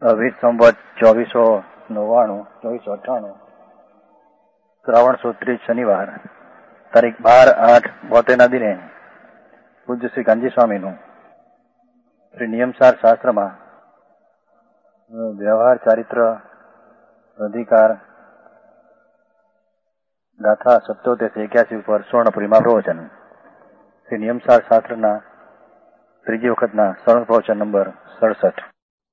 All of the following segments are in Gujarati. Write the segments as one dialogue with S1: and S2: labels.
S1: વિત સંવત 2498 શ્રાવણ સુદ 30 શનિવાર તારીખ 12/8/72 દિને પૂજ્ય શ્રી કાનજી સ્વામીનું શ્રી નિયમસાર શાસ્ત્રમાં વ્યવહાર ચારિત્ર અધિકાર ગાથા 77-81 ઉપર સ્વર્ણપુરીમાં પ્રવચન. શ્રી નિયમસાર શાસ્ત્રના ત્રીજી વખતના સરળ પ્રવચન નંબર 67.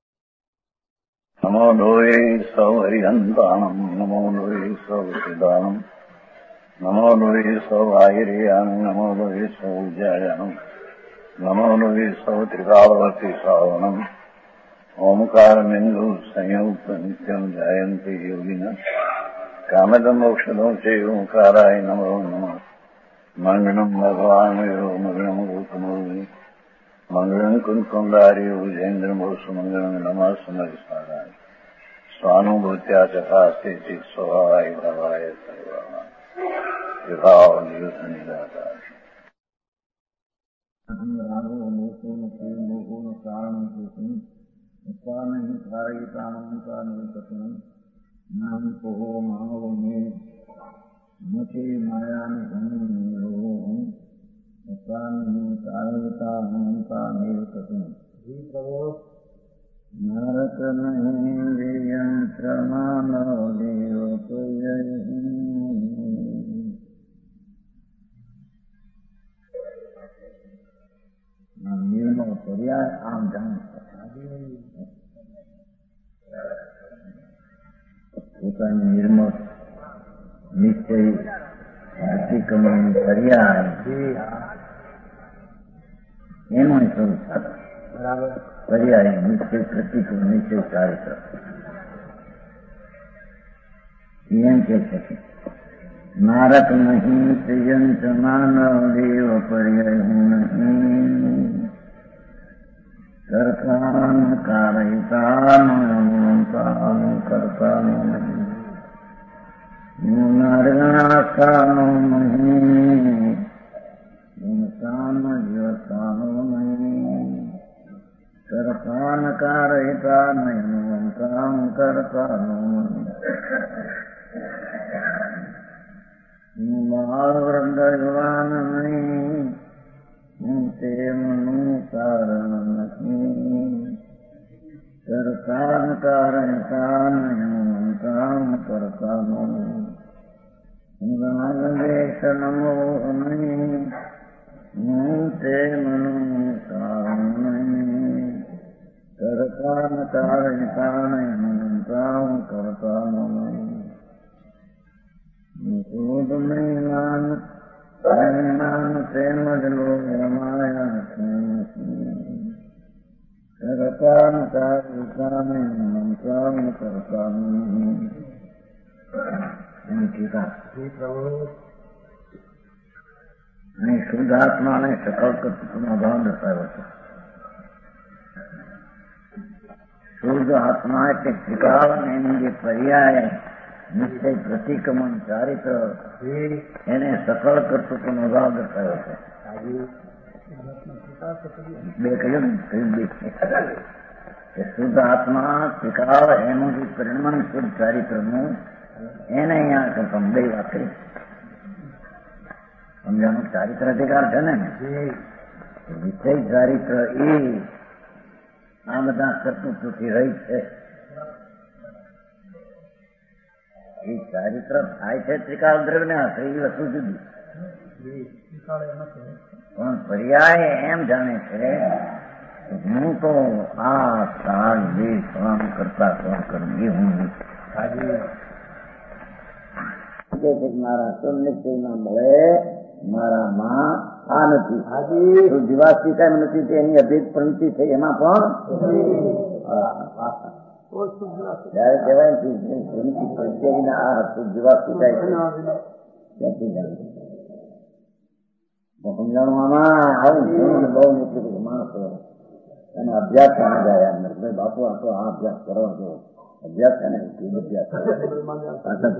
S2: નમો લોહે સૌ હરિહંતાણમ નમો લોહે સૌ સિદ્ધાણમ નમો લોહે સૌ આયર્યાણમ નમો લોહે સૌ જયાણમ નમો લોહે સૌ ત્રિકાવતી શ્રાવણમ ઓમકાર બિંદુ સંયુક્ત નિત્યમ જયંતિ યોગિન કામદમોક્ષદો છે ઓંકારાય નમો નમઃ. મંગળમ ભગવાન મંગળમ ગૌતમોર્મિ મંગળમ કુંકુંડારી ભુજેન્દ્રમો સુમંગળમ નમઃ સમરિસ્મરાય સ્વાનુભૂત્યા ચકાસ્તે ચિત સ્વભાવાય ભવાય સર્વા વિભાવ નિયુત નિરાકાર
S3: પર્યાય આમ જાણ પોતાની નિર્મળ નિશ્ચય અતિક્રમણ પર્યાય એનું સ્વરૂપ પર્યાય નિશ્ચય પ્રતિક્રમણ નિશ્ચય ચારિત્ર એમ કે છે નારક નહીં ત્રિયંત માનવ દેવ પર્યાય નહીં કરતાન કારયતાન કરતાન નહીં નારગણાસ્થાનો નહીં જીવસ્થાનો નહીં કરતાન કારયતા નહીં કામ કરતાનો નહીં બાળ વૃદ્ધ યુવાન નહીં તે મનું કારણ નહીં કરતાન કારયતા નહીં કામ કરતાનો રાગદેશ નમો નહીં તે મનું કારણ નહીં કરતાન કારયતા નહીં કામ કરતાનો નહીં ક્રોધ નહીં નાન તેમજ લોક રમાયા કરતાન કારયતા નહીં કામ કરતાનો નહીં. શુદ્ધાત્માને સકળ કર્તૃત્વનો ભાવ દર્શાવ્યો છે. શુદ્ધ આત્મા એટલે ત્રિકાળ એની જે પર્યાય નિશ્ચય પ્રતિક્રમણ ચારિત્ર એને સકળ કર્તૃત્વનો ભાવ દર્શાવ્યો છે. બે કહ્યું ને શુદ્ધ આત્મા ત્રિકાળ એનું જે પરિણમન શુદ્ધ ચારિત્રનું એને અહીંયા કરતા બે વાત કરી સમજાનું ચારિત્ર અધિકાર છે ને વિષય ચારિત્ર એ આ બધા કર્તૃત્વથી રહી છે. એ ચારિત્ર થાય છે ત્રિકાળ દ્રવ્ય એ વસ્તુ જુદી પણ પર્યાય એમ જાણે છે હું તો આ સાલ બે કામ કરતા કોણ કરું એ હું મારા સુનિશ્ચય ના મળે મારામાં આ નથી જીવાસ્તી કાયમ નથી એની અભેદ પ્રવૃત્તિ થઈ એમાં પણ જયારે કહેવાય જીવાસ્તી સમજાવવામાં આવે બહુ નીકળી માણસો અને અભ્યાસ કાને જાય બાપુ આ તો આ અભ્યાસ કરો છો અભ્યાસ કાને અભ્યાસ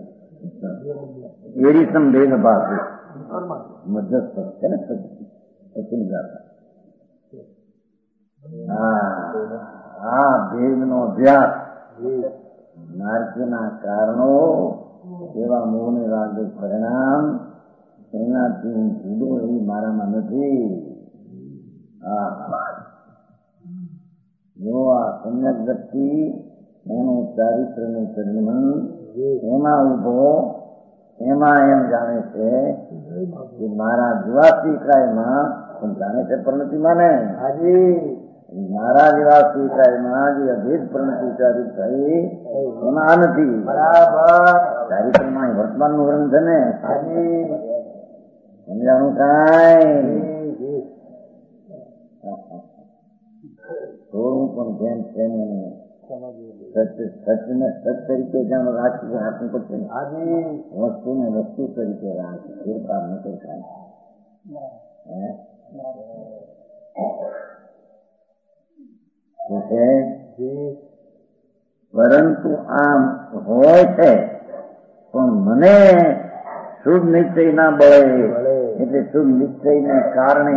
S3: એરી સંભેદ ભાગ મધ્યસ્થ છે ને પછી આ ભેદનો અભ્યાસ નારકીના કારણો એવા મોહને લાગે પરિણામ એનાથી હું જુદો એ મારામાં નથી. જો આ સમ્યક વ્યક્તિ એનું ચારિત્રનું પરિણામ એમાં ઉભો એમાં એમ જાણે છે કે મારા જીવાતી કાયમાં પણ જાણે છે પ્રણતિમાં ને મારા જીવાતી કાયમાં જે અભેદ પ્રણતિ ચારિત્ર એમાં આ નથી. બરાબર ચારિત્રમાં વર્તમાનનું વર્ણન છે ને સમજાણું કાંઈ થોડું પણ જેમ છે ને સચને સચ તરીકે જેમ રાખી રાખવું પડશે વસ્તુને વસ્તુ તરીકે રાખે ફેરફાર ન કરતા. પરંતુ આમ હોય છે પણ મને શુભ નિશ્ચય ના બળે એટલે શુભ નિશ્ચયને કારણે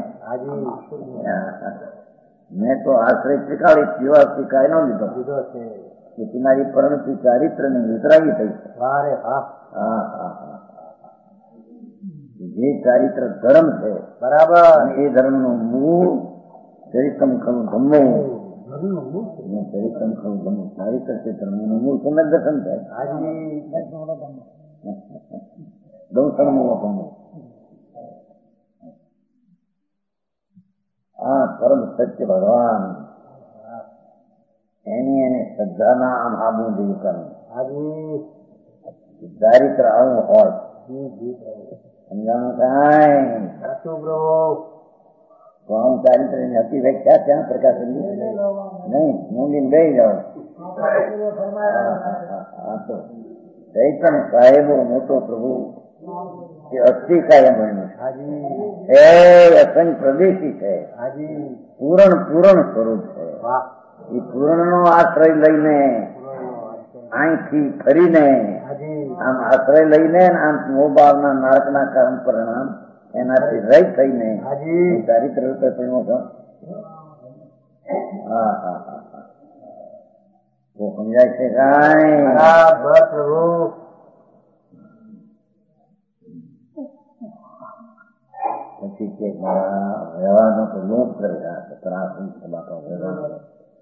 S3: મેં તો આશ્રય સ્વીકારી સેવા સ્વીકાર ન લીધો કે તમારી પરણતિ ચારિત્ર ને વિતરાગી થઈ છે. જે ચારિત્ર ધર્મ છે બરાબર એ ધર્મ નું મૂળ ચરિતમ ખરું ધમવું ચરિતમ ખરું ધમવું ચારિત્ર છે ધર્મ નું મૂળ સમ્યક દર્શન છે. દૌષણ ધમવું આ પરમ સત્ય ભગવાન એને શ્રદ્ધાના આમ આબુ જેવું કરવું ચારિત્ર આવું હોય સમજાણું કાંઈ તો આમ ચારિત્ર ની અતિ વ્યાખ્યા ક્યાં પ્રકાશ નહીં મૂંડીને બે જાઓ. ચૈતન્ય સાહેબો મોટો પ્રભુ એ અસ્થિ કાયમ બન્યું એ અસંગ પ્રદેશી છે પૂરણ સ્વરૂપ છે. એ પૂરણ નો આશ્રય લઈને અહીંથી ફરીને આમ આશ્રય લઈને આમ મોભાવના નારકના કર્મ પરિણામ એનાથી રહિત થઈને ચારિત્ર રૂપે પરિણો છો. તો સમજાય છે કાંઈ પછી કે મારા વ્યવહારનો તો લોપ કરી રહ્યા છે ત્રાસ વ્યવહાર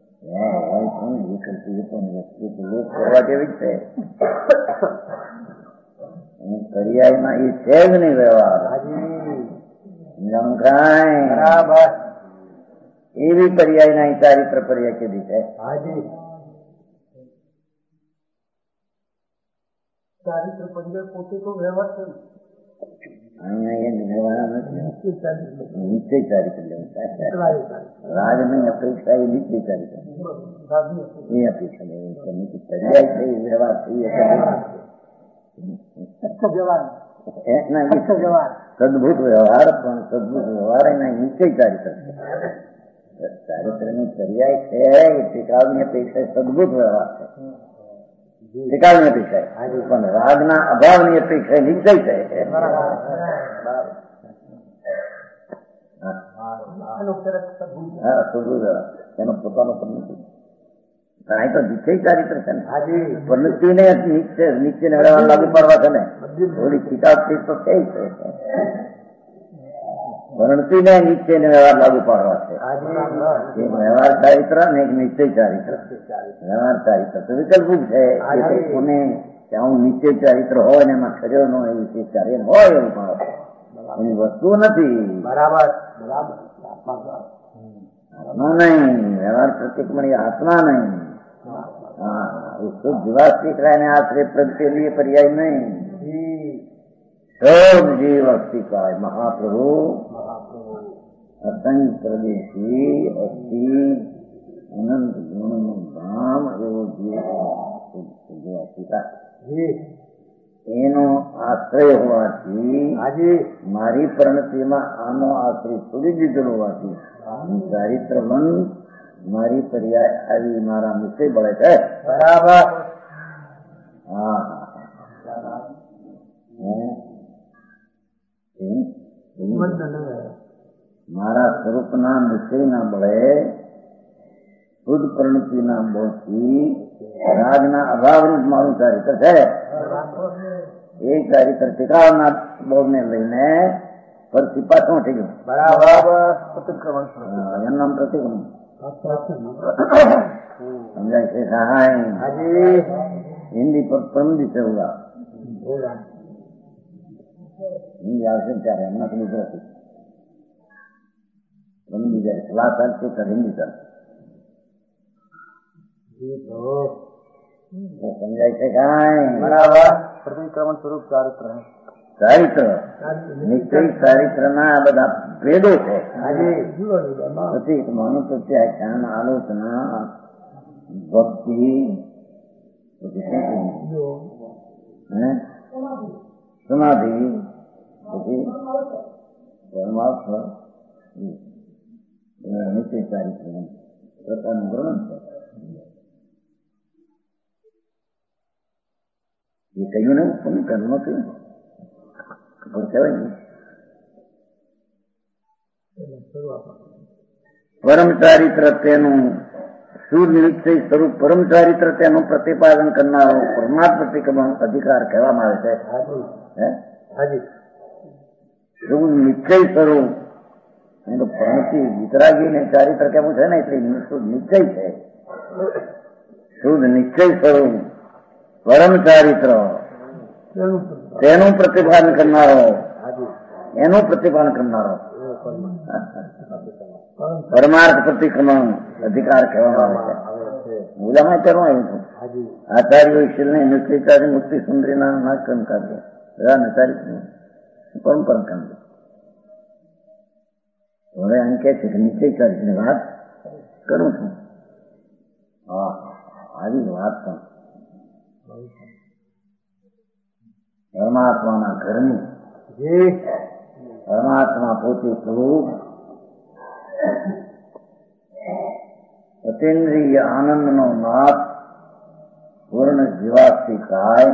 S3: વસ્તુ લોપ કરવા જેવી છે. પર્યાયમાં એ છે જ નહીં વ્યવહાર એવી પર્યાયના ચારિત્ર પર્યાય કીધી છે. ચારિત્ર પર્યાય પોતે તો વ્યવહાર છે નિશ્ચય ચારિત્ર રાજ ની અપેક્ષા એ નિશ્ચય ચારિત્ર એ અપેક્ષા પર્યાય છે એ વ્યવહાર સદભૂત વ્યવહાર પણ સદભૂત વ્યવહાર એના નિશ્ચય ચારિત્ર છે. ચારિત્ર ની પર્યાય છે એ ટીકાળની અપેક્ષા સદભૂત વ્યવહાર છે. ટીકાળની અપેક્ષા પણ રાગના અભાવની અપેક્ષા નિશ્ચય છે. એનો પોતાનો પણ નથી. અહીં તો નિશ્ચય ચારિત્ર છે ને પ્રવૃત્તિને નિશ્ચય ને વ્યવહાર લાગુ પાડવા છે ને થોડી કિતાબથી તો છે પ્રવૃત્તિને નિશ્ચય ને વ્યવહાર લાગુ પાડવા છે. એક વ્યવહાર ચારિત્ર અને એક નિશ્ચય ચારિત્ર. વ્યવહાર ચારિત્ર તો વિકલ્પું છે કોને આવું નિશ્ચય ચારિત્ર હોય ને એમાં ખર્યો ન હોય વિશેષ કાર્ય હોય એવું પણ એની વસ્તુ નથી. બરાબર આત્મા નહીં વ્યવહાર પ્રતિક્રમણ આત્મા નહીં. उसको जीवात सीख रहा है आश्रय प्रद के लिए पर्याय नहीं. सब जीव अस्थि का है महाप्रभु असंग प्रदेशी अस्थि अनंत गुण धाम एवं जीव अस्थि का એનો આશ્રય હોવાથી મારી પ્રણતિમાં આનો આશ્રય છોડી દીધેલો હોવાથી ચારિત્રમન મારી પર્યાય આવી મારા નિશ્ચય બળે છે. બરાબર મારા સ્વરૂપના નિશ્ચયના બળે શુદ્ધ પ્રણતિના બોધથી રાગના અભાવરૂપ મારું ચારિત્ર છે. એ ચારિત્ર ટીકાવના બોધને લઈને ફરતી પાછું થઈ ગયું. એનું નામ પ્રતિક્રમણ. સમજાય છે સહાય? હિન્દી પર પરમ દિવસે હોગા. હિન્દી આવશે ત્યારે હમણાં ગુજરાતી હિન્દી જાય ક્લાસ ચાલશે ત્યારે હિન્દી ચાલશે. સમજાય છે કાંઈ? બરાબર.
S1: પ્રતિક્રમણ સ્વરૂપ ચારિત્ર
S3: ચારિત્ર નિશ્ચય ચારિત્ર ના આ બધા ભેદો છે. પ્રતિક્રમણ, પ્રત્યાખ્યાન, આલોચના, ભક્તિ, સમાધિ, પછી પરમાર્થ, નિશ્ચય ચારિત્ર પ્રકારનું વર્ણન છે. એ કહ્યું ને તમે કર્મ થયું કહેવાય ને. પરમ ચારિત્ર તેનું શુદ્ધ નિશ્ચય સ્વરૂપ પરમ ચારિત્ર તેનું પ્રતિપાદન કરનારો પરમાત્મ પ્રતિક્રમણ અધિકાર કહેવામાં આવે છે. શુદ્ધ નિશ્ચય સ્વરૂપ પરમથી વિતરાગીને ચારિત્ર કેવું છે ને એટલે શુદ્ધ નિશ્ચય છે. શુદ્ધ નિશ્ચય સ્વરૂપ પરમ ચારિત્ર તેનું પ્રતિપાદન કરનારો એનું પ્રતિપાદન કરનારો પરમાર્થ પ્રતિક્રમણ અધિકાર કહેવામાં આવે છે. મૂલામાં તેનું આવ્યું હતું. આચાર્યો શીલને નિશ્ચયચારી મુક્તિ સુંદરીના નાકન કાર્ય ચારિત્ર પરંપરા કાંડ. હવે એમ કે છે કે નિશ્ચય ચારિત્રની વાત કરું છું. હા, આવી વાત પણ પરમાત્માના ઘરની પરમાત્મા પોતે સ્વરૂપ અતિન્દ્રિય આનંદનો નાથ પૂર્ણ જીવાથી કાય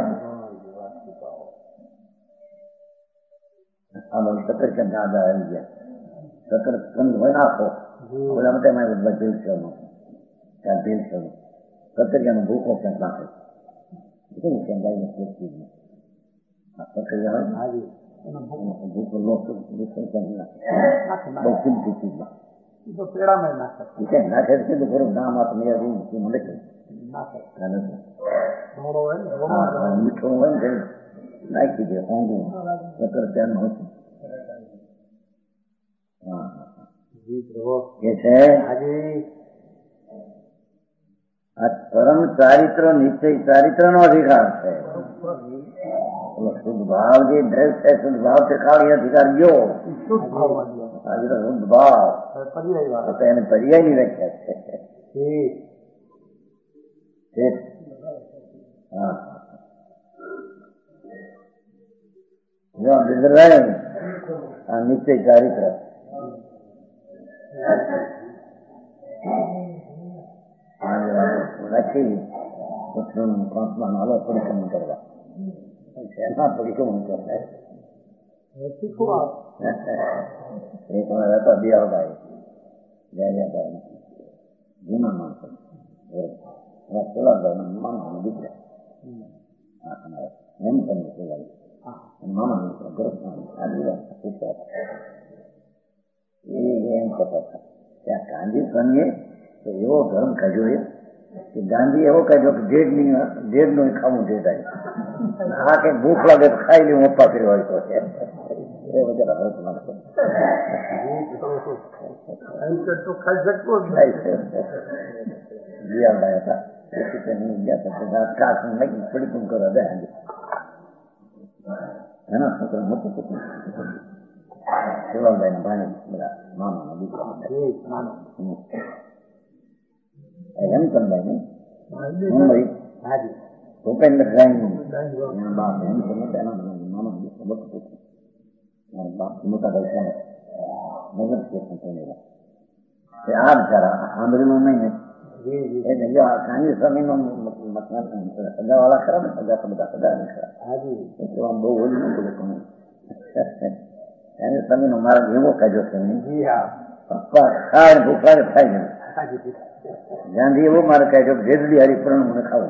S3: આમાં સકર કે દાદા આવી ગયા. સકર કંદ હોય નાખો બધા માટે મારે બધા ભેલ છે ત્યાં ભેલ છે કતરિયાનો ભૂખો ક્યાંક નાખે શું ક્યાં ગાયને પોચી સકરિયા હોય ભૂખો લોક ભૂખો ક્યાંક નાખે બહુ કિંમતી ચીજમાં નાખે છે તો ખરું નામ આપ મેં મળે છે મીઠો હોય ને નાખી દે હોંગું સકર ત્યાંનું હતું. કે છે આ પરમ ચારિત્ર નિશ્ચય ચારિત્ર નો અધિકાર છે. શુદ્ધ ભાવ જે ડ્રેસ છે શુદ્ધ ભાવ તે ખાલી અધિકાર ગયો. શુદ્ધ ભાવ તો એને પર્યાયની વ્યાખ્યા છે. આ નિશ્ચય ચારિત્ર રાખી પાંચમા નાલો પરિક્રમણ કરવા શહેરમાં પરિક્રમણ કરતા એક વાર હતા બિયારભાઈ જયાભાઈ જૂના માણસો સોલાભાઈ મામા દીકરા એમ તમને સોલાવી મામા દીકરા ગરફમાં આદિવાસી પૂછતા એમ કહેતા હતા ત્યાં ગાંધી સ્વામીએ એવો ધર્મ કાઢ્યો કે ગાંધી એવો કાઢ્યો કે ડેડ નું ખાવું ડેડ આવ્યું આ કઈ ભૂખ લાગે તો ખાઈ લે મોપા કર્યો હોય તો એ વગેરે હરત માણસો બિયારભાઈ હતા પડીકું કરવા દે એના છોકરા મોટું છોકરું શિવાભાઈ ના ભાઈ બધા મામા દીકરા હેમચંદભાઈ ને મુંબઈ ભૂપેન્દ્ર બાપ હેમચંદ મામા દીકરા બધું બાપ મોટા ભાઈ નગર સ્ટેશન થયેલા આ બિચારા સાંભળેલું નહીં ને ગાંધી સ્વામી નો સજા વાળા ખરા ને સજા તો બધા સજા નહીં ખરા એટલે આમ બહુ ઓલું ન બોલે તમે ગાંધી સ્વામી નો માર્ગ એવો કાઢ્યો છે પપ્પા ખાય ભૂખાય થાય ને જ્યાંથી એવું મારે કહે છે ભેદડી હરિપુરણ મને ખાવું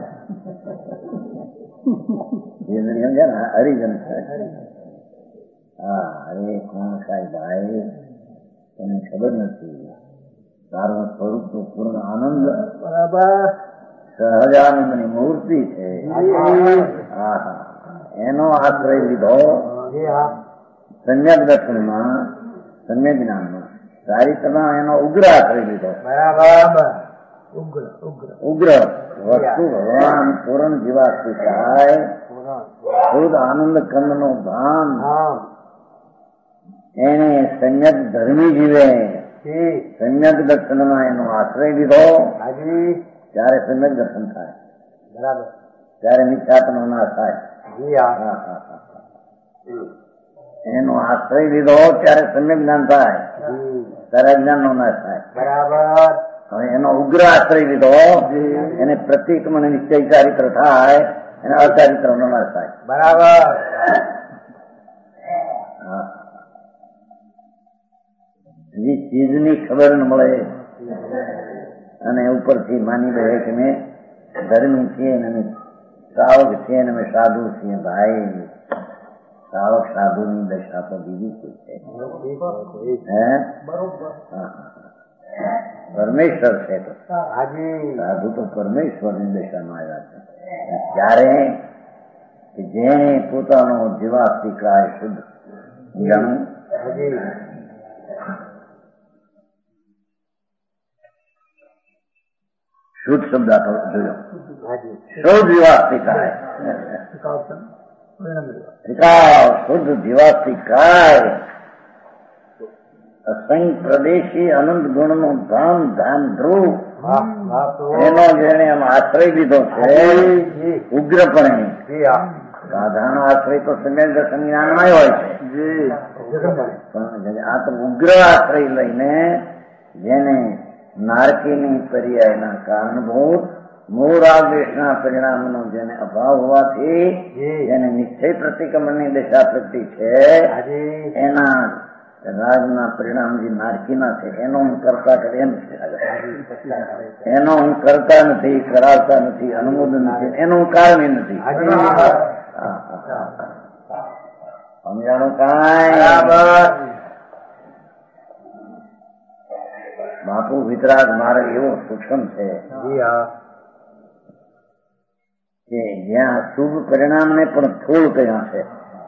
S3: ભેદડી સમજ્યા ને હરિજન થાય. હા અરે કોણ ખાય ભાઈ તને ખબર નથી તારું સ્વરૂપ તો પૂર્ણ આનંદ બરાબર સહજાનંદ ની મૂર્તિ છે. એનો આશ્રય લીધો સમ્યક દર્શનમાં સમ્યક જ્ઞાનમાં ચારિત્રમાં એનો ઉગ્ર આશ્રય લીધો. બરાબર ઉગ્ર વસ્તુ ભગવાન પૂર્ણ જીવાસ્તુ થાય શુદ્ધ આનંદ કંદ નું ધામ એને સમ્યક ધર્મી જીવે સમ્યક દર્શનમાં એનો આશ્રય લીધો ત્યારે સમ્યક દર્શન થાય. બરાબર ત્યારે મિથ્યાત્વનો નાશ થાય. એનો આશ્રય લીધો ત્યારે સમ્યક જ્ઞાન થાય ત્યારે અજ્ઞાન નો નાશ થાય. બરાબર હવે એનો ઉગ્ર આશ્રય લીધો એને પ્રતિક મને નિશ્ચય ચારિત્ર થાય એને અચારિત્ર નો નાશ થાય. બરાબર ચીજની ખબર ન મળે અને ઉપરથી માની લે કે મેં ધર્મી છીએ ને શ્રાવક છીએ ને અમે સાધુ છીએ. ભાઈ શ્રાવક સાધુ ની દશા તો બીજી કોઈ છે. પરમેશ્વર છે તો સાધુ તો પરમેશ્વર ની દશામાં આવ્યા છે. ત્યારે જેને પોતાનો જીવાસ્તિકાય શુદ્ધ જાણું શુદ્ધ શબ્દ જોયો શુદ્ધ જીવાસ્તિકાય શુદ્ધ જીવાસ્તિકાય અસંગ પ્રદેશી અનંત ગુણ નું ધામ ધામ ધ્રુવ એનો જેને આમ આશ્રય લીધો છે ઉગ્રપણે. સાધારણ આશ્રય તો સમ્યક દર્શન જ્ઞાનમાં હોય છે પણ આ તો ઉગ્ર આશ્રય લઈને જેને નારકીની પર્યાયના કારણભૂત મૂળ આવેશના પરિણામનો જેને અભાવ હોવાથી જેને નિશ્ચય પ્રતિક્રમણની દશા પ્રતિ છે એના રાજના પરિણામ જે નારકીના છે એનો હું કરતા કરે એમ છે. એનો હું કરતા નથી કરાવતા નથી અનુમોદન નથી એનું કારણ નથી. સમજાણું કાંઈ બાપુ વિતરાગ માર્ગ એવો સૂક્ષ્મ છે કે જ્યાં શુભ પરિણામ ને પણ થોડ કયા છે.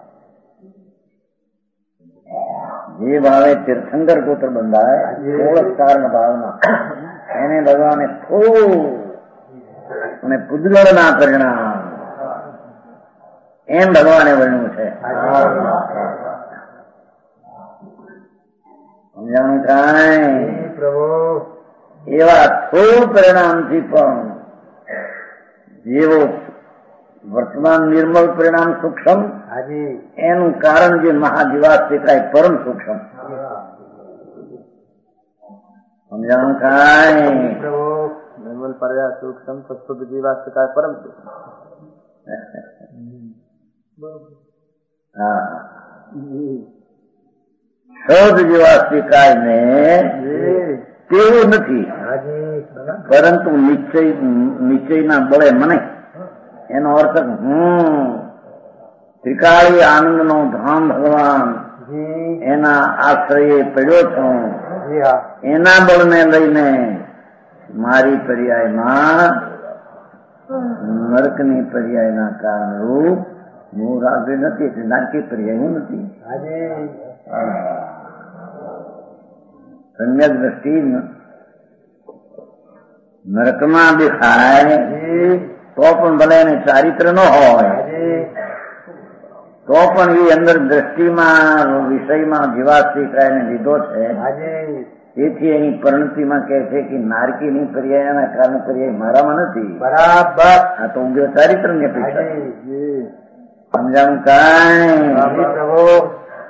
S3: જે ભાવે તીર્થંકર પુત્ર બંધાય થોડ કારણ ભાવના એને ભગવાને થોડું અને પૂજગળ ના પરિણામ એમ ભગવાને વર્ણ્યું છે. સમજાણું કાંઈ એવા થોડ પરિણામથી પણ જેવો વર્તમાન નિર્મળ પરિણામ સૂક્ષ્મ એનું કારણ જે મહાજીવાસ્તિકાય પરમ સૂક્ષ્મ. સમજાણું કાંઈ નિર્મળ પર્યા સૂક્ષ્મ તો શુદ્ધ જીવાસ્તિકાય પરમ સૂક્ષ્મ. હા શુદ્ધ જીવાસ્તિકાય ને તેવું નથી પરંતુ નિશ્ચયના બળે મને એનો અર્થ હું ત્રિકાળી આનંદ નો ધામ ભગવાન એના આશ્રયે પડ્યો છું. એના બળને લઈને મારી પર્યાયમાં નરકની પર્યાયના કારણરૂપ હું રાગે નથી એટલે નારકી પર્યાય હું નથી. સમ્યક દ્રષ્ટિ નરકમાં દેખાય તો પણ ભલે એને ચારિત્ર ન હોય તો પણ એ અંદર દ્રષ્ટિમાં વિષયમાં જીવાસ્તિકાયને લીધો છે. તેથી એની પરિણતિમાં કહે છે કે નારકીની પર્યાયના કારણે પર્યાય મારામાં નથી. બરાબર આ તો ઉગ્ર ચારિત્ર ની અપેક્ષા. સમજાણું કાંઈ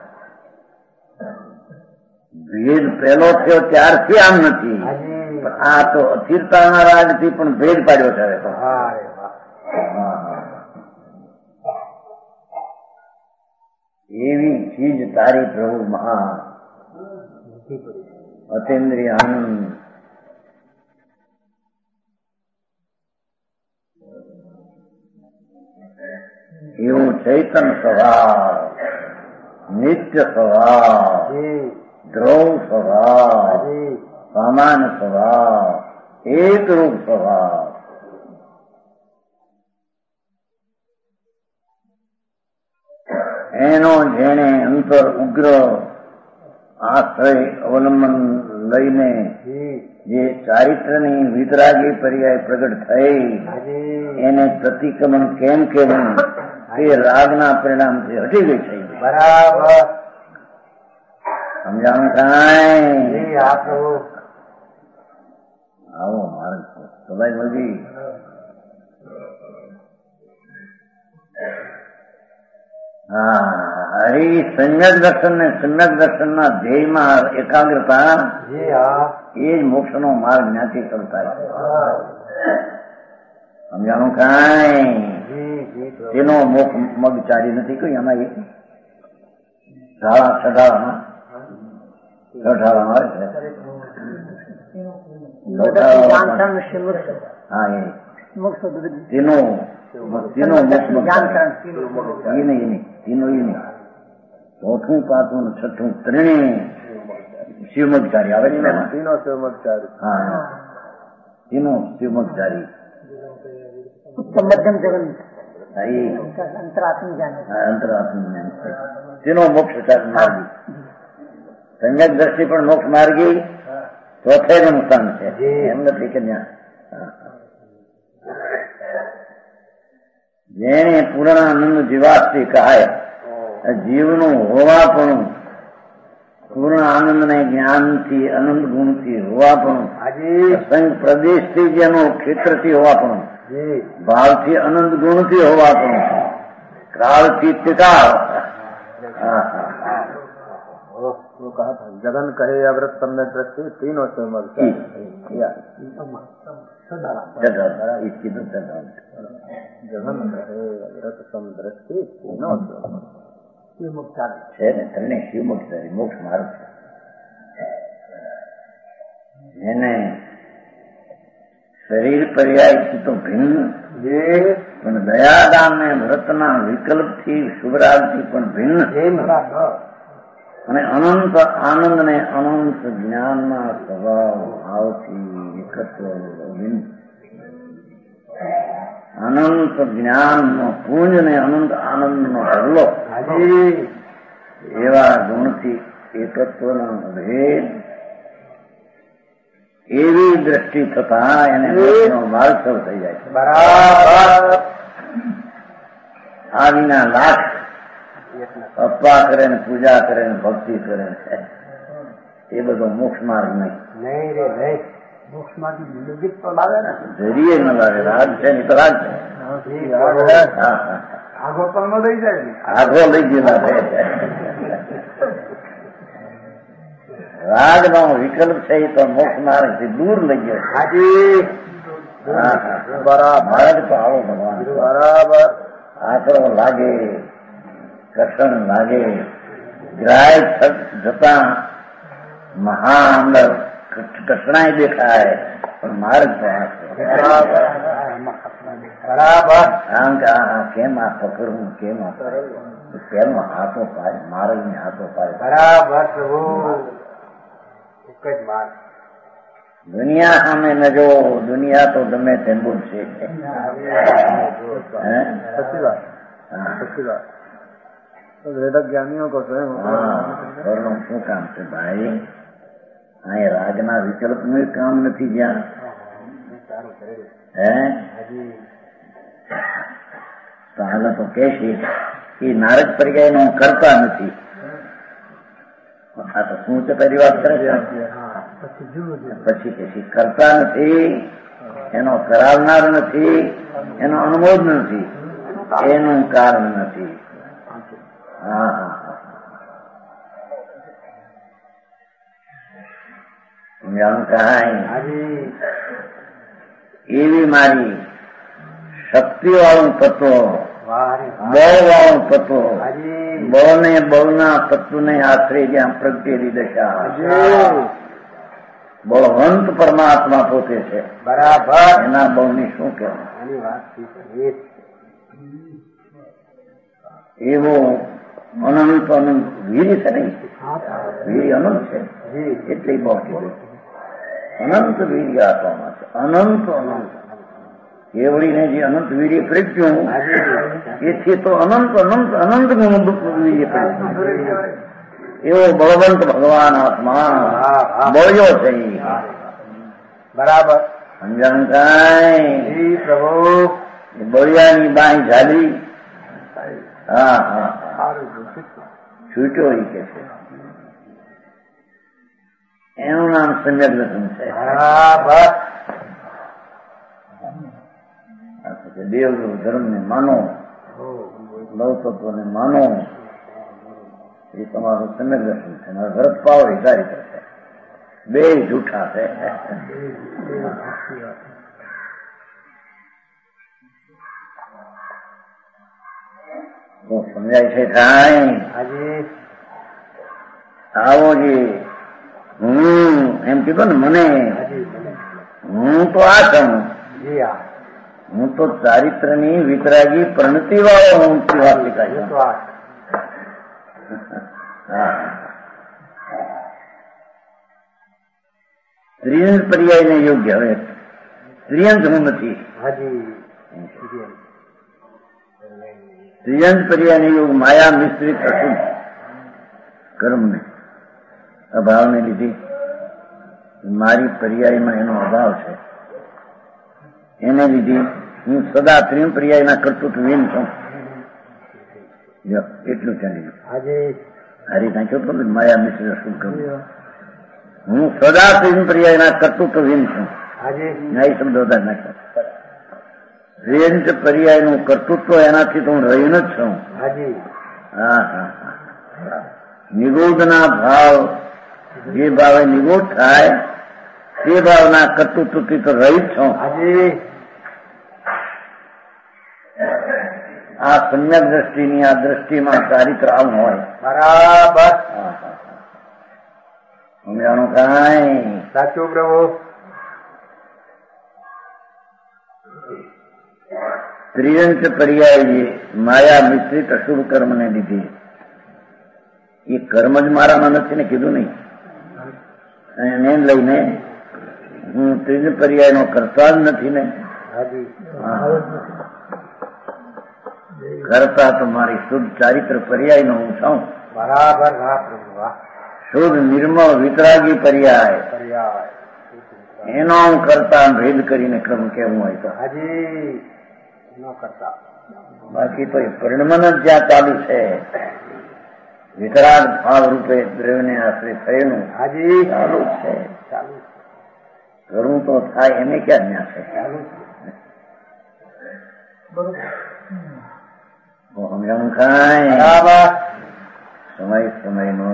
S3: ભેદ પહેલો થયો ત્યારથી આમ નથી આ તો અસ્થિરતાના રાજથી પણ ભેદ પાડ્યો છે. એવી ચીજ તારી પ્રભુ મહા અતિન્દ્રિય આનંદ એવું ચૈતન સ્વભાવ, નિત્ય સ્વભાવ, ધ્રુવ સ્વભાવ, સામાન્ય સ્વભાવ, એકરૂપ સ્વભાવ, એનો જેણે અંતર ઉગ્ર આશ્રય અવલંબન લઈને જે ચારિત્રની વિતરાગી પર્યાય પ્રગટ થઈ એને પ્રતિક્રમણ કેમ કેવું તે રાગના પરિણામથી હટી ગઈ થઈ.
S4: બરાબર
S3: સમજાણું કાંઈ? આવો માર્ગ સદાય મળી. હા, હરિ સંયક દર્શન ને સમ્યક દર્શન ના ધ્યેયમાં એકાગ્રતા એ જ મોક્ષ નો માર્ગ જ્ઞાતિ કરતા. સમજાણું કાંઈ? તેનો મોક્ષ મગ ચારી નથી કોઈ. એમાં એક છઠાળામાં આવે છે. હા, એ તેનો ચોથું, પાંચમું, છઠ્ઠું ત્રણેય શિવમગચારી આવે છે.
S4: તીનો શિવમગચારી.
S3: હા, તીનો શિવમગચારી. અંતરાત્મ તેનો મોક્ષ માર્ગી. સંયક દ્રષ્ટિ પણ મોક્ષ માર્ગી ચોથે નું સ્થાન છે. એમ નથી કે જેને પૂર્ણાનંદ જીવાસ્તી કહાય, જીવનું હોવાપણું, પૂર્ણ આનંદ ને જ્ઞાનથી અનંત ગુણથી હોવાપણું, સંગ પ્રદેશથી જેનું ક્ષેત્રથી હોવાપણું, ભાવથી અનંત ગુણથી હોવાપણું, કાળથી ત્રિકાળ.
S4: कहा था जगन कहे अव्रत सम्य दृष्टि तीनों से जगन कहे अव्रत सम दृष्टि तीनों
S3: છે ને ત્રણે શિવમુક્તારી મોક્ષ માર્ગ છે. એને શરીર પર્યાયથી તો ભિન્ન, પણ દયાદાન ને વ્રતના વિકલ્પથી શુભરાગથી પણ ભિન્ન, અને અનંત આનંદ ને અનંત જ્ઞાનના સ્વભાવ ભાવથી એકત્વ ભિન્ન. અનંત જ્ઞાનનો પુંજ ને અનંત આનંદનો ઢગલો એવા ગુણથી એકત્વનો ભેદ, એવી દ્રષ્ટિ થતા એને માર્ગ શરૂ થઈ જાય છે.
S4: बराबर
S3: આદિના લાખ અપ્પા કરે ને પૂજા કરે ને ભક્તિ કરે છે, એ બધો મોક્ષ માર્ગ નહીં.
S4: नहीं रे नहीं मोक्ष मार्ग म्यूजिक तो लागे ना
S3: જરીએ ન લાગે. રાગ છે ને તો રાગ છે.
S4: आगो तो न लई जाए
S3: આઘો લઈ ગયેલા છે. રાગ નો વિકલ્પ છે એ તો મોક્ષ માર્ગ થી દૂર લઈ ગયો.
S4: हाजी बराबर
S3: માર્ગ તો આવો ભગવાન.
S4: बराबर
S3: આકરો લાગે, કષણ લાગે, ગ્રાહ્ય જતા મહા અંદર કષણાય દેખાય, પણ માર્ગ તો આ છે.
S4: बराबर
S3: કારણ કે આ કેમ આ પકડવું, કેમ આ કેમ હાથો પાડે, માર્ગ ને હાથો પાડે.
S4: बराबर प्रभु एक ज मार्ग
S3: દુનિયા સામે ન જો, દુનિયા તો ગમે તેમ બોલશે.
S4: सच्ची बात सच्ची बात तो वेदक ज्ञानियों को स्वयं
S3: ઘરનું શું કામ છે ભાઈ? અહીં રાજના વિકલ્પ નું કામ નથી. જ્યાં તો આગળ તો કે છે એ નારદ પર્યાય નો કરતા નથી. આ તો શું છે પહેલી વાત કરે છે. પછી કે છે કરતા નથી, એનો કરાવનાર નથી, એનો અનુમોદ નથી, એનું કારણ નથી. હા હા સમજાણું કાંઈ? એવી મારી શક્તિ વાળું તત્વ, બળ વાળું તત્વ, બળ ને બળના તત્વ ને આશરે જ્યાં પ્રગટેલી દશા, બળવંત પરમાત્મા પોતે છે.
S4: બરાબર.
S3: એના બળની શું કહેવાય?
S4: આની વાત
S3: એવો અનંત અનંત વીર છે ને, વીર અનંત છે એટલે બહુ કીધું. અનંત વીર્ય આપવામાં છે. અનંત અનંત કેવડીને જે અનંત વીર્ય પ્રજ્ઞું એથી તો અનંત અનંત અનંત વીર્ય પ્રજ્ઞું. એવો બળવંત ભગવાન આત્મા બળ્યો છે.
S4: બરાબર.
S3: સમજણ થાય
S4: પ્રભુ.
S3: બળિયાની બાઈ ઝાલી. હા હા છૂટ્યો એ કે છે. એનું નામ સમ્યક દર્શન છે. દેવ ધર્મને માનો, લૌતત્વને માનો, એ તમારું સમ્યક દર્શન છે. ભરત પાવ એ ચારિત્ર છે. બે જૂઠા છે. સમજાય છે થાય? આવો જે હું એમ કીધું ને, મને હું તો આ છું. હું તો ચારિત્રની વિતરાગી પ્રણતિ વાળો હું વાત શીખાય. ત્રિયંશ પર્યાય ને યોગ્ય. હવે ત્રિયંશ હું નથી. ત્રિયંશ પર્યાય ને યોગ માયા મિશ્રિત અશુદ્ધ કર્મને અભાવને લીધે મારી પર્યાયમાં એનો અભાવ છે. એને લીધે હું સદા ત્રિયંશ પર્યાયના કર્તૃત્વહીન છું. એટલું ચાલી ગયું. હારી નાખ્યો તો માયા મિશ્રિત અશુદ્ધ કર્મ. હું સદા ત્રિયંશ પર્યાયના કર્તૃત્વહીન છું. ન્યાય શબ્દ બધા નાખ્યો. ત્રિયંશ પર્યાયનું કર્તૃત્વ એનાથી તો હું રહ્યું જ છું. હા હા હા. નિગોધના ભાવ જે ભાવે નિગોધ થાય તે ભાવના કર્તૃત્વથી તો રહી જ છું. આ સમ્યક દ્રષ્ટિની આ દ્રષ્ટિમાં ચારિત્ર આમ હોય.
S4: બરાબર.
S3: સમજાણું કાંઈ?
S4: સાચું પ્રભુ.
S3: ત્રિયંશ પર્યાય માયા મિશ્રિત અશુભ કર્મને લીધે એ કર્મ જ મારામાં નથી ને કીધું નહીં. એને લઈને હું ત્રિયંશ પર્યાયનો કરતા જ નથી ને. કરતા તો મારી શુદ્ધ ચારિત્ર પર્યાયનો હું છું.
S4: બરાબર.
S3: શુદ્ધ નિર્મળ વિતરાગી પર્યાય એનો હું કરતા ભેદ કરીને ક્રમ કેવું હોય તો બાકી તો એ પરિણમન જ જ્યાં ચાલુ છે. વિતરાગ ભાવ રૂપે દ્રવ્યને આશ્રય થયેલું ચાલુ છે. કરવું તો થાય એને ક્યાં જ્ઞાન છે. સમજાણું ખાય? સમય સમયનો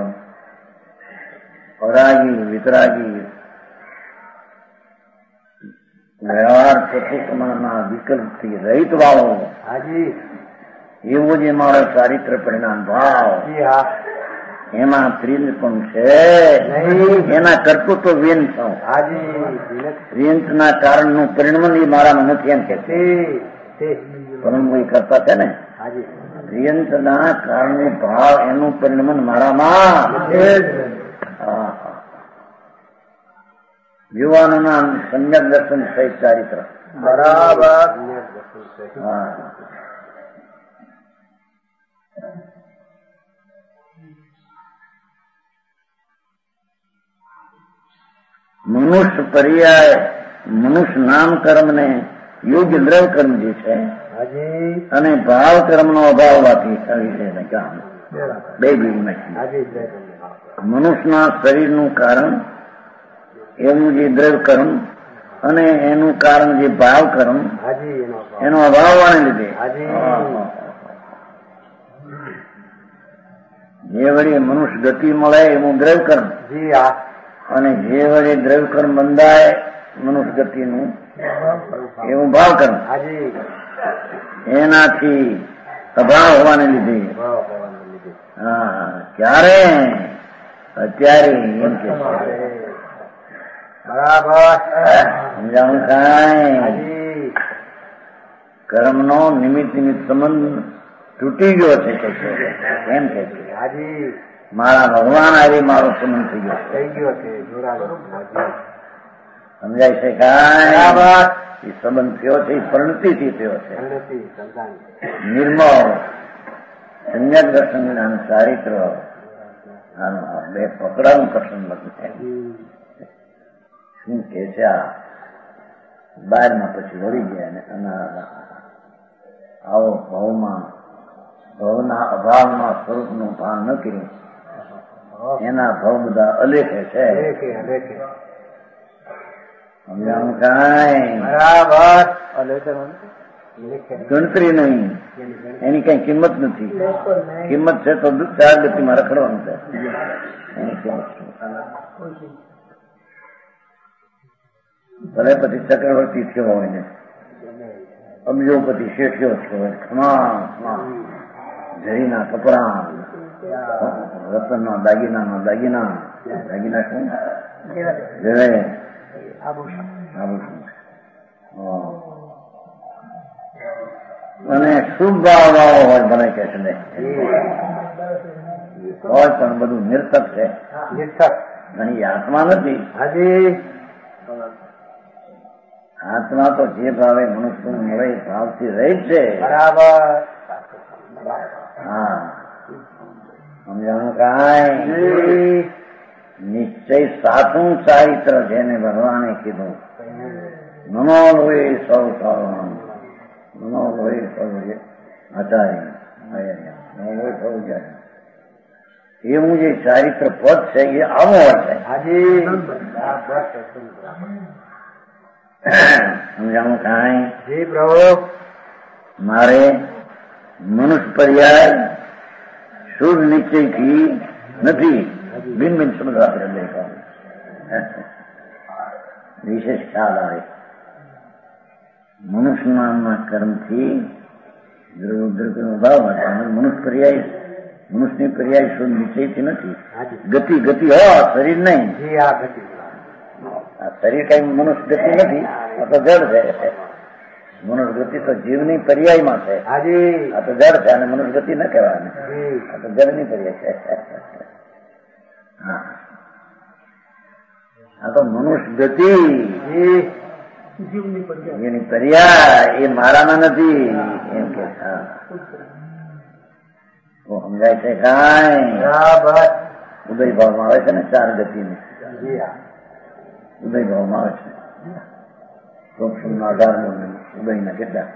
S3: પરાગી વિતરાગી વ્યવહાર પ્રતિક્રમણના વિકલ્પથી રહિત વાળો એવું જે મારો ચારિત્ર પરિણામ ભાવ એમાં ત્રિંજ પણ છે. એના કર્તૃત્વ વ્યન છું. ત્રિયંશના કારણનું પરિણમન એ મારામાં નથી એમ કે પરંતુ એ કરતા છે ને. ત્રિયંશના કારણે ભાવ એનું પરિણમન મારામાં યુવાનોના સમ્યક દર્શન સહિત ચારિત્ર.
S4: બરાબર.
S3: મનુષ્ય પર્યાય મનુષ્ય નામ કર્મ ને યોગ્ય દ્રવ કર્મ જે છે અને ભાવ કર્મ નો અભાવ હોવાથી બે મનુષ્યના શરીરનું કારણ એનું જે દ્રવ્ય કર્મ અને એનું કારણ જે ભાવ કર્મ એનો અભાવ હોવાને લીધે જે વળી મનુષ્ય ગતિ મળે એવું દ્રવ્ય કર્મ અને જે વળી દ્રવ્ય કર્મ બંધાય મનુષ્ય ગતિનું એવું ભાવ કર્મ એનાથી અભાવ હોવાને લીધે ક્યારે અત્યારે એમ કે
S4: બરાબર.
S3: સમજાણું કાંઈ? કર્મનો નિમિત્ત સંબંધ તૂટી ગયો છે કે એમ કે છે. મારા ભગવાન આવી મારો સંબંધ થઈ ગયો છે. સમજાય છે કાંઈ? એ સંબંધ થયો છે એ પરિણતિથી થયો છે. નિર્મળ સમ્યક દર્શન જ્ઞાન ચારિત્ર બે પકડાનું કઠણ નથી. શું કે છે આ 12માં પછી વળી ગયા અને આવો ભવના અભાવમાં સ્વરૂપનું ભાન ન કર્યું એના ભાવ બધા અલેખે છે. સમજાણું કાંઈ?
S4: બરાબર.
S3: ગણતરી નહીં, એની કઈ કિંમત નથી. કિંમત છે તો 4 ગતિમાં રખડવાનું છે. એની કિંમત ભલે પછી ચક્રવર્તી થયો હોય ને, અબજોપતિ શેઠિયો થયો હોય, ખમા જરીના કપડા, રતનના દાગીના શું જરે આભૂષણ અને શુભ ભાવ હોય ભલે કે છે હોય પણ બધું નિર્થક છે. ઘણી આત્મા નથી. આત્મા તો જે ભાવે મનુષ્ય મળે ભાવથી રહી છે.
S4: બરાબર.
S3: હા, સમજાણું કાંઈ? નિશ્ચય સાચું ચારિત્ર જેને ભગવાને કીધું, નમો લોહી સૌ સારું, નમો લોહી સૌ આચાર્ય, નમો સૌ જાય. એવું જે ચારિત્ર પદ છે એ આવો હોય છે. સમજાણું કાંઈ?
S4: જી પ્રભુ.
S3: મારે મનુષ્ય પર્યાય શુભ નિશ્ચયથી નથી. બિન શબ્દ આપણે લેખવાનું વિશેષ ખ્યાલ આવે. મનુષ્યના કર્મથી ભાવ મનુષ્ય પર્યાય, મનુષ્યની પર્યાય શુભ નિશ્ચયથી નથી. ગતિ હો શરીર નહીં. આ શરીર કઈ મનુષ્ય ગતિ નથી, આ તો જડ છે. મનુષ્ય ગતિ તો જીવની પર્યાયમાં છે. આ તો જડ છે અને મનુષ્ય ગતિ ન કહેવાય. આ તો જડની પર્યાય છે. હા, આ તો મનુષ્ય ગતિ એની પર્યાય એ મારામાં નથી એમ કે. સમજાય છે કાંઈ? ઉદય ભાવમાં આવે છે ને 4 ગતિની. ઉદય ભાવમાં આવે છે. સૂક્ષ્મના 18 ઉદયના કેટલા?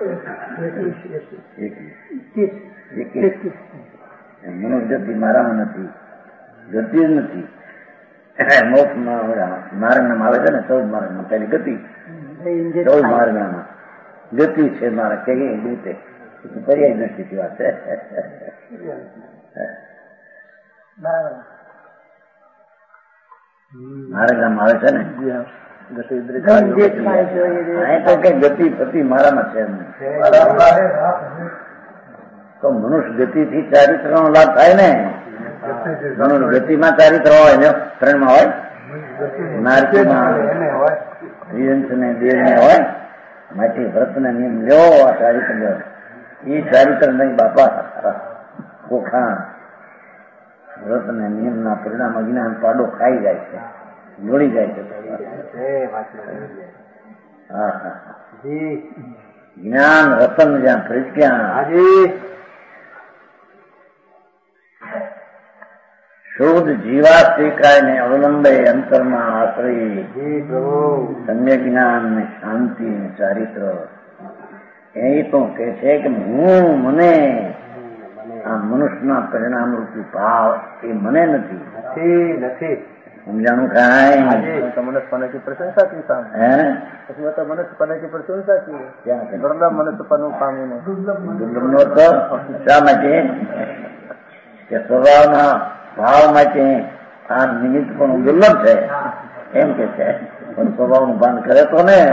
S3: 21. મનુષ્ય ગતિ મારામાં નથી, ગતિ જ નથી. મોક્ષમાં માર્ગનામાં આવે છે ને 14 માર્ગમાં પેલી ગતિ, 14 માર્ગનામાં ગતિ છે. મારા કહીએ રીતે પર્યાય દ્રષ્ટિથી વાત છે. માર્ગનામાં આવે છે ને તો કઈ ગતિ પતિ મારામાં છે. તો મનુષ્ય ગતિથી ચારિત્રનો લાભ થાય ને. ગતિમાં ચારિત્ર હોય ને 3માં હોય, નારકીમાં રીંછ ને દેહ ને હોય. માટે વ્રત ને નિયમ લ્યો, આ ચારિત્ર લ્યો. એ ચારિત્ર નહીં બાપા, ખોખા વ્રત ને નિયમ ના પરિણામ અજ્ઞાન પાડો ખાઈ જાય છે, ગળી જાય છે. જ્ઞાન રતન જ્યાં પ્રજ્ઞા શુદ્ધ જીવાસ્તિકાય ને અવલંબે અંતરમાં આશ્રય સમ્યક જ્ઞાન ને શાંતિ ને ચારિત્ર. એ તો કે છે કે મને આ મનુષ્યના પરિણામ રૂપી ભાવ એ મને નથી. સમજાણું કાંઈ?
S4: मनुष्यपने की प्रशंसा की काम है, इसमें तो मनुष्यपने की प्रशंसा की है. दुर्लभ मनुष्यपनु पामीને
S3: દુર્લભ નો તો શા માટે કે સ્વભાવના ભાવ માટે આ નિમિત્ત પણ દુર્લભ છે એમ કે છે. પણ સ્વભાવનું ભાન કરે તો ને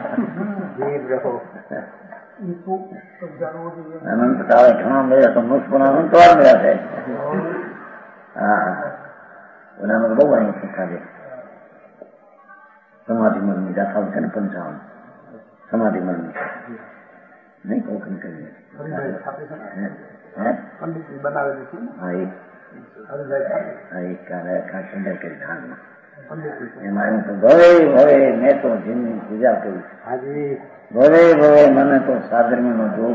S3: અનંત કાળે ઘણા મળ્યા તો મુખ પણ અનંતવાર મળ્યા છે. હા, એનામાં બહુ અહીં શીખાડે. સમાધિ મનની ગાથાઓ છે ને 55 સમાધિ મનની નહીં કોકન કરી
S4: બનાવેલી છે
S3: એમાં એમ તો ભવે ભવે મેં તો જીવની પૂજા કરી ભવે ભવે મને તો સાધર્મીનો જોગ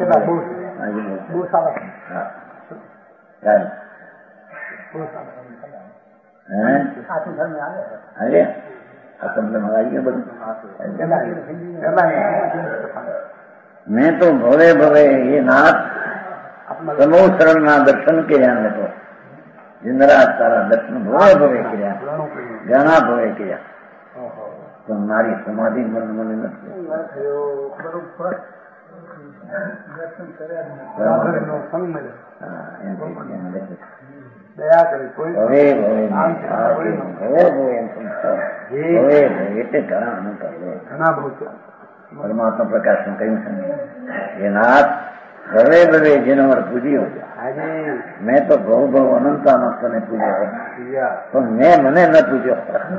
S3: મેં તો ભવે ભવે એ નાથ સમૂહ શરણના દર્શન કર્યા મેં તો જિંદરાજ તારા દર્શન ભવે ભવે કર્યા ઘણા ભવે કર્યા તો મારી સમાધિ મન મને નથી પરમાત્મા પ્રકાશમાં કહ્યું છે એ નાથ ભવે ભવે જેનો પૂજ્યો મેં તો ભવ ભવ અનંતામાં તને પૂજ્યો પણ મેં મને ન પૂજ્યો.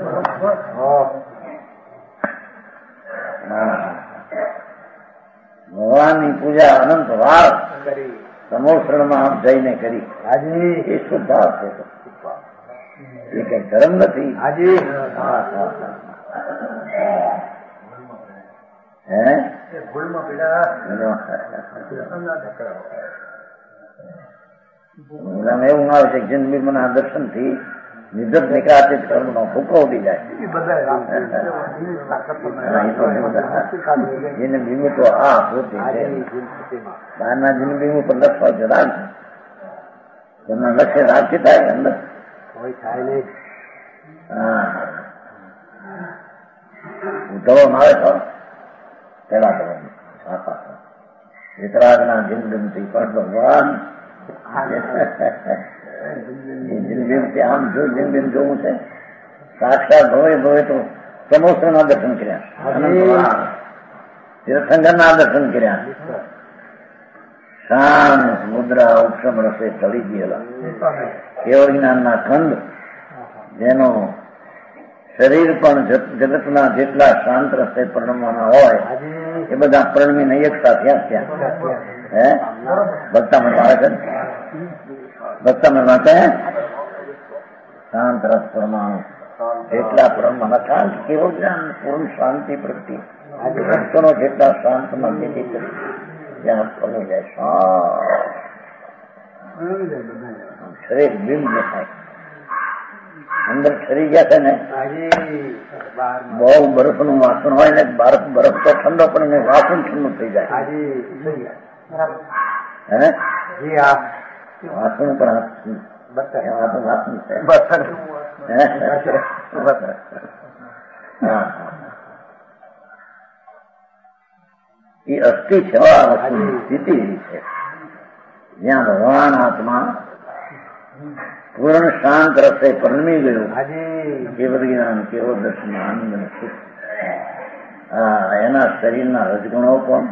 S3: ભગવાનની પૂજા અનંત વાર સમોષણમાં જઈને કરી એ શુદ્ધાર્થ છે. એ કઈ ધર્મ નથી. એવું આવે છે જન્મના દર્શન થી નિર્ધક નિકાસિત કર્મ નો ભૂકો ઉડી જાય. જેને ભીમું તો આ પોતે બહારના જન્મભીમું પર લખવા જરા એમના લક્ષ્ય રાખી થાય અંદર ઉધવો આવે તો પેલા કરવાનું વિતરાગના જિંદગી પણ ભગવાન આમ જો જિંદગી જોવું છે સાક્ષાત ભવે ભવે તો સમોસર ના દર્શન કર્યા તીર્થંકર ના દર્શન કર્યા શાંત મુદ્રા ઉપસમ રસે ચડી ગયેલા કેવળ જ્ઞાનના ખંડ જેનો શરીર પણ જગતના જેટલા શાંત રસ્તે પરણવાના હોય એ બધા પરણવીને એકતા થયા ત્યાં ભક્તામાં આવે છે ભક્તામાં વાંચે શાંત રસ પરમાણુ જેટલા પરણવાના શાંત કેવળ જ્ઞાન પૂર્ણ શાંતિ પ્રત્યે ભક્તોનો જેટલા શાંતમાં જેથી કરી ત્યાં પરણી જાય શરીર બિંબ થાય અંદર ઠરી ગયા છે ને બહુ બરફ નું વાસણ હોય ને બરફ તો ઠંડો પણ વાસણ ઠંડુ થઈ જાય વાસણ પણ એ અસ્થિ સેવા વસ્તુની સ્થિતિ છે જ્યાં ભગવાન આત્મા પૂર્ણ શાંત રસે પરણમી ગયું કેવળ જ્ઞાન કેવળ દર્શન આનંદ અને સુખ એના શરીરના રજગુણો પણ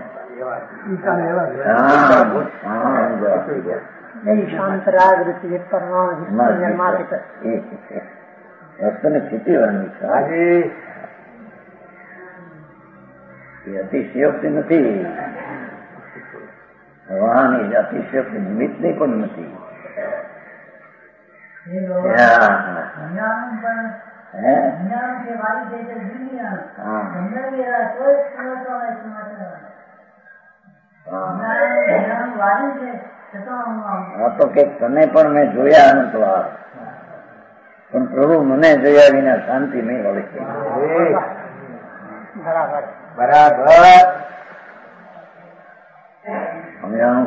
S3: વસ્તુની સ્થિતિ વર્ણવી છે એ અતિશયોક્તિ નથી. ભગવાન એ અતિશયોક્તિ નિમિત્તની પણ નથી. તો કે તને પણ મેં જોયા અનંત વાર પણ પ્રભુ મને જોયા વિના શાંતિ નહીં મળે. બરાબર સમજાણું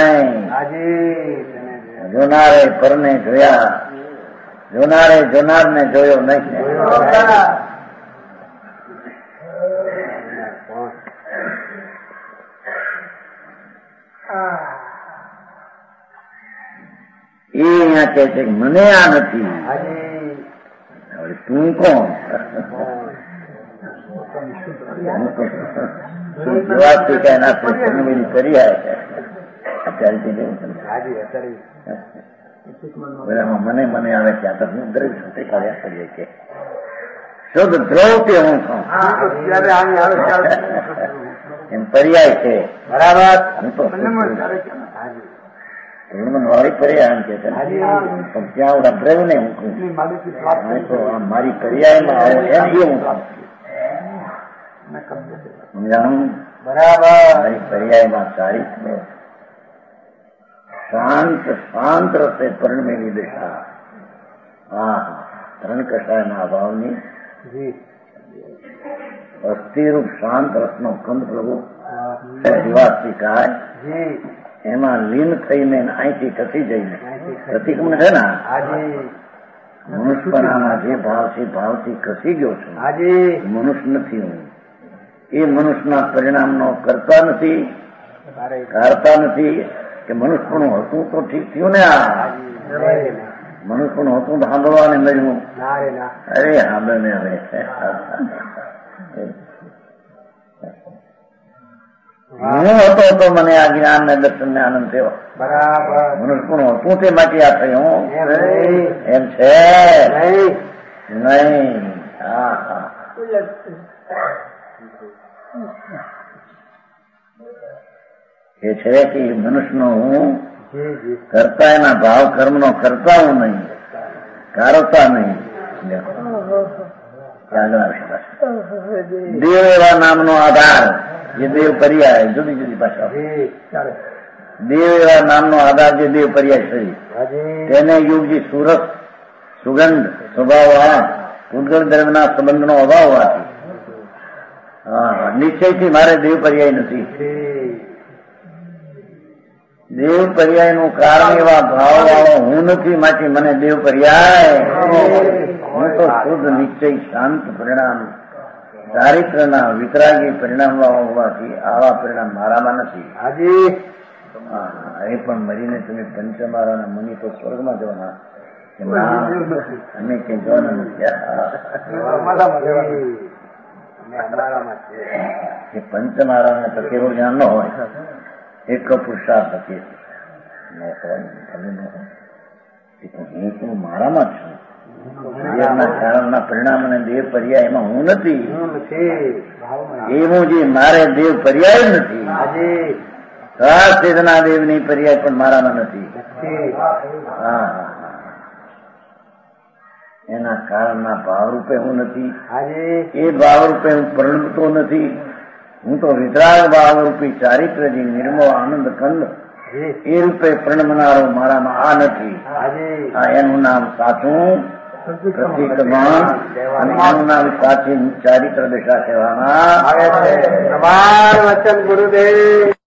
S3: કાંઈ જોનારે પરને જોયા જોનારે જોનાર ને જોયો નહીં. એ અહીંયા કહે છે મને આ નથી. તું કોણ? જોવાથી કઈ ના કરી આવે અત્યારે મને મને આવે ત્યાં તો હું દરેક સાથે કાર્ય કરીએ છીએ. શુદ્ધ દ્રવ તે હું છું એમ પર્યાય છે. બરાબર. હું તો વાળી પર્યાય એમ કે છે પણ ત્યાં ઓલા દ્રવ ને હું છું. તો મારી પર્યાયમાં આવું એમ એ હું સમજાણું. બરાબર. મારી પર્યાયમાં ચારિત્ર શાંત શાંત રસે પરિણમેલી દિશા. હા, ત્રણ કષાયના અભાવની અસ્થિરૂપ શાંત રસનો કંદ પ્રભુ દિવાસિકાય એમાં લીન થઈને અહીંથી ખસી જઈને પ્રતિક્રમણ છે ને મનુષ્યપણાના જે ભાવથી ખસી ગયો છું. મનુષ્ય નથી હું. એ મનુષ્યના પરિણામનો કરતા નથી, કારતા નથી કે મનુષ્યપણું હતું તો ઠીક થયું ને. આ મનુષ્યપણું હતું તો સાંભળવાને મળ્યું. અરે સાંભળે ને હવે હું હતો તો મને આ જ્ઞાન ને દર્શન ને આનંદ થયો. બરાબર. મનુષ્યપણું હતું તે માટે આ થયું એમ છે નહીં. હા હા. એ છે કે મનુષ્યનો હું કરતા એના ભાવ કર્મનો કરતા હું નહીં, કારતા નહીં. દેવ એવા નામનો આધાર જે દેવ પર્યાય જુદી જુદી ભાષા. દેવ એવા નામનો આધાર જે દેવ પર્યાય શરીર તેને યોગજી સુરત સુગંધ સ્વભાવ પૂતગલ દ્રવ્યના સંબંધનો અભાવ હોવાથી નિશ્ચયથી મારે દેવ પર્યાય નથી. દેવ પર્યાય નું કારણ એવા ભાવ વાળો હું નથી. માટે મને દેવ પર્યાય હું તો શુદ્ધ નિશ્ચય શાંત પરિણામ ચારિત્રના વિતરાગી પરિણામ વાળો હોવાથી આવા પરિણામ મારામાં નથી. એ પણ મરીને તમે પંચમારાના મુનિ તો સ્વર્ગમાં જવાના અમે ક્યાં જવાના નથી. પંચમારાને તો કેવું જ્ઞાન ન હોય. એક પુરુષાર્થ નથી હું તો મારામાં જ છું. દેવના કારણના પરિણામ અને દેવ પર્યાય એમાં હું નથી. એવું જે મારે દેવ પર્યાય નથી. ચેતના દેવની પર્યાય પણ મારામાં નથી. હા, એના કારણના ભાવરૂપે હું નથી. એ ભાવરૂપે હું પરિણમતો નથી. હું તો વિતરાગ ભાવરૂપી ચારિત્રજી નિર્મળ આનંદ કંદ એ રૂપે પરિણમનારો મારામાં આ નથી. એનું નામ સાચું પ્રતિક્રમણ અને એનું નામ સાચી ચારિત્ર દિશા કહેવામાં આવે છે. ગુરુદેવ.